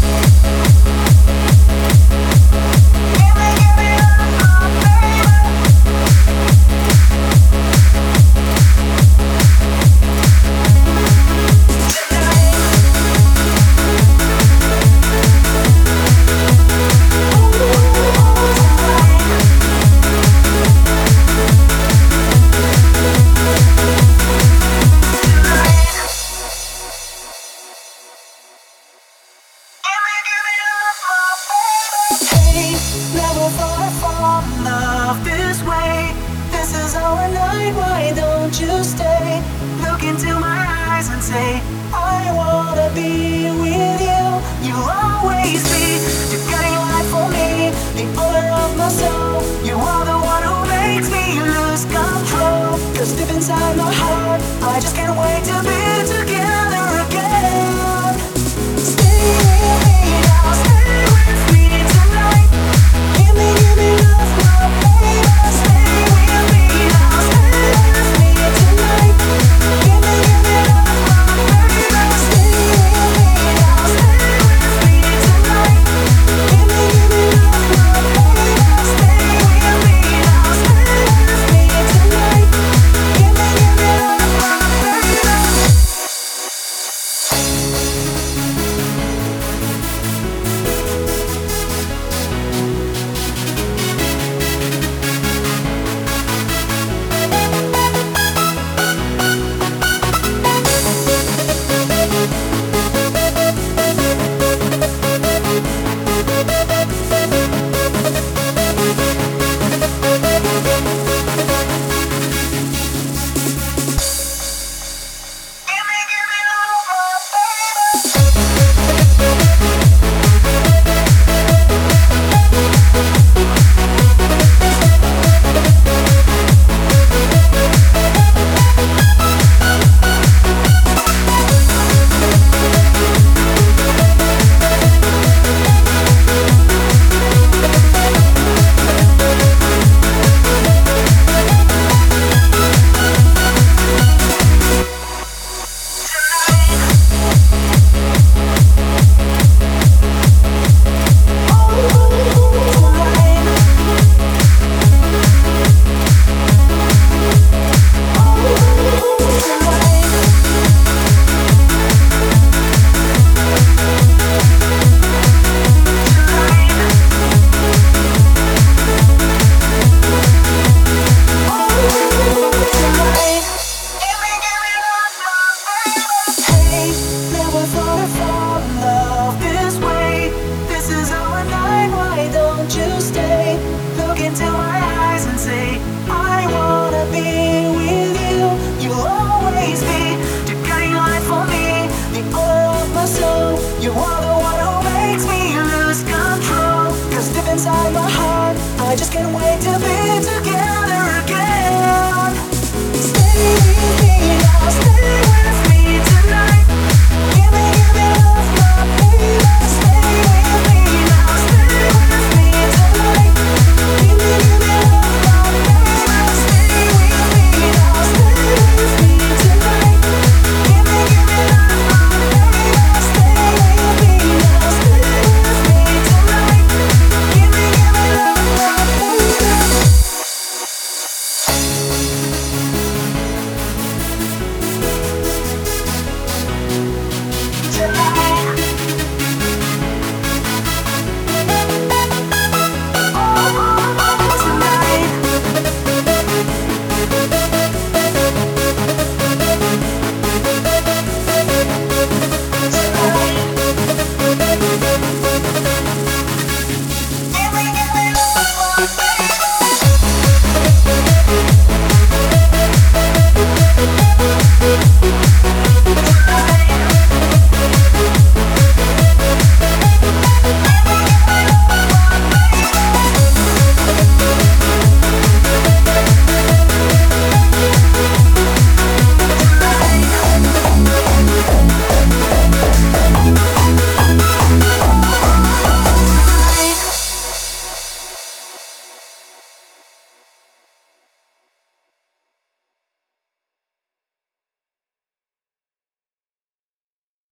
Never thought I'd fall in love this way. This is our night, why don't you stay? Look into my eyes and say, I wanna be with you. You'll always be the guiding light for me, the owner of my soul. You are the one who makes me lose control. 'Cause deep inside my heart, I just can't wait to be together.